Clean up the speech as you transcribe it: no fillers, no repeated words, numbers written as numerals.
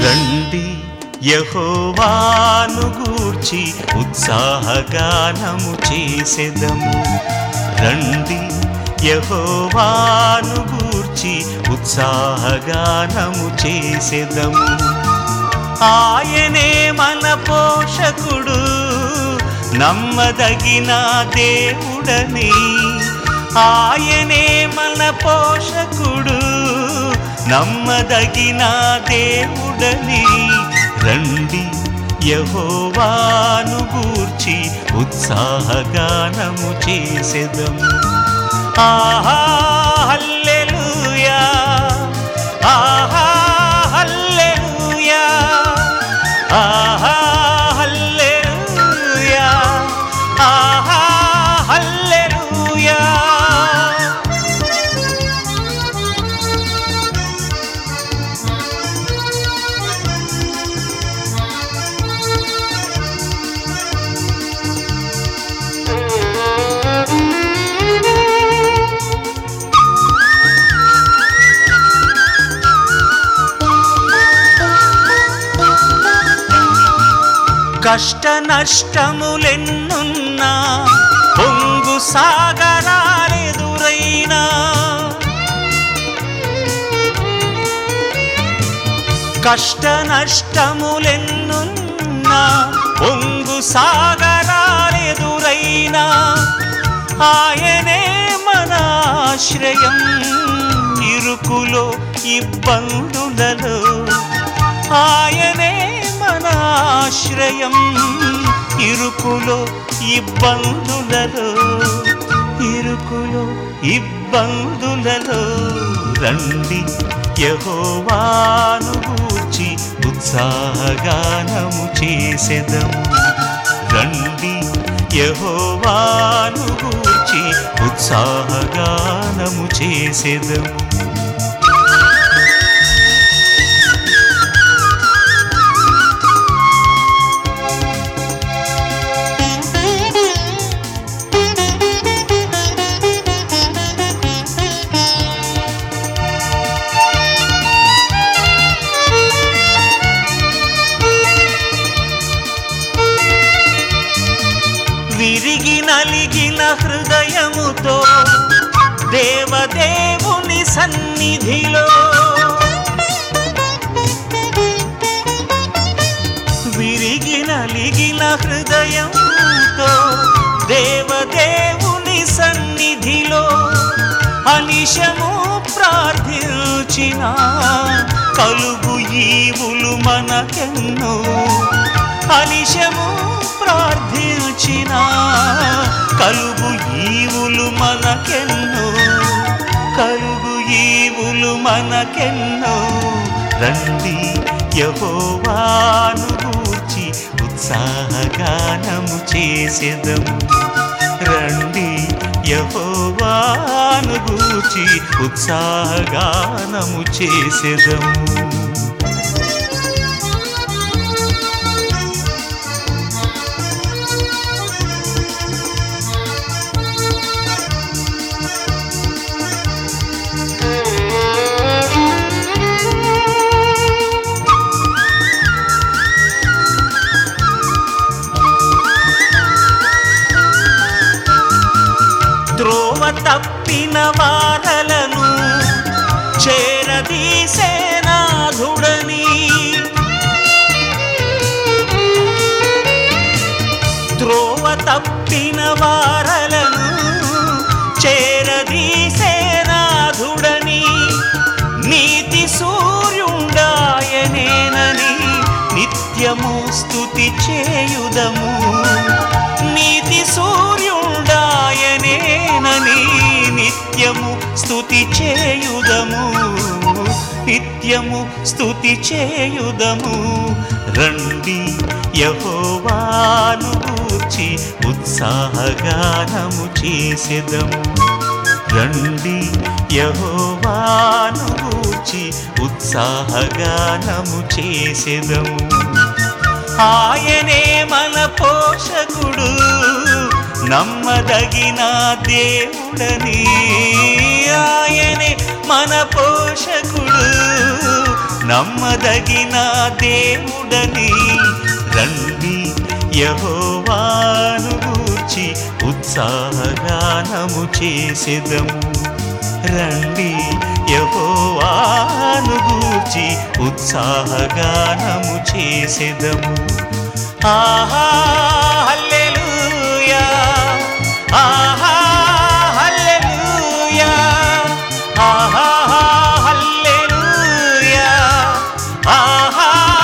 రండి యెహోవాను గూర్చి ఉత్సాహగానము చేసెదము. రండి యెహోవాను గూర్చి ఉత్సాహగానము చేసెదము. ఆయనే మన పోషకుడు, నమ్మదగిన దేవుడని. ఆయనే మన పోషకుడు, నమ్మదగిన దేవుడని. రండి యెహోవాను గూర్చి ఉత్సాహగానము చేసెదము. ఆహా హల్లెలూయా, ఆహా హల్లెలూయా, ఆహా హల్లెలూయా, ఆహా హల్లెలూయా. కష్ట నష్టములెన్నున్నా, పొంగు సాగరాలెదురైనా, కష్ట నష్టములెన్నున్నా, పొంగు సాగరాలెదురైనా, ఆయనే మన ఆశ్రయం ఇరుకులో ఇబ్బందులలో. ఆయనే మన ఆశ్రయం ఇరుకులో ఇబ్బందులలో, ఇరుకులో ఇబ్బందులలో. రండి యెహోవాను గూర్చి ఉత్సాహగానము చేసెదము. రండి యెహోవాను గూర్చి ఉత్సాహగానము చేసెదము. విరిగి నలిగిన హృదయముతో దేవదేవుని సన్నిధిలో, విరిగి నలిగిన హృదయముతో దేవదేవుని సన్నిధిలో అనిశము ప్రార్థించిన కలుగు ఈవులు మనకెన్నో. అనిశము ప్రార్థించిన కలుగు ఈవులు మనకెన్నో, కలుగు ఈవులు మనకెన్నో. రండి యెహోవాను గూర్చి ఉత్సాహగానము చేసెదము. రండి యెహోవాను గూర్చి ఉత్సాహగానము చేసెదము. త్రోవ తప్పిన వారలను చేరదీసేనాధుడని, త్రోవ తప్పిన వారలను చేరదీసేనాధుడని. నీతి సూర్యుడాయనేనని నిత్యము స్తుతి చేయుదము. నీతి సూర్యుడాయనేనని నిత్యము స్తుతి చేయుదము, నిత్యము స్తుతి చేయుదము. రండి యెహోవాను గూర్చి ఉత్సాహగానము చేసెదము. రండి యెహోవాను గూర్చి ఉత్సాహగానము చేసెదము. ఆయనే మన పోషకుడు, నమ్మదగిన దేవుడని. ఆయనే మన పోషకుడు, నమ్మదగిన దేవుడని రండి యెహోవాను గూర్చి ఉత్సాహగానము చేసెదము రండి యెహోవాను గూర్చి ఉత్సాహగానము చేసెదము ఆహా హల్లెలూయా ఆహా హల్లెలూయా ఆహా హల్లెలూయా ఆహా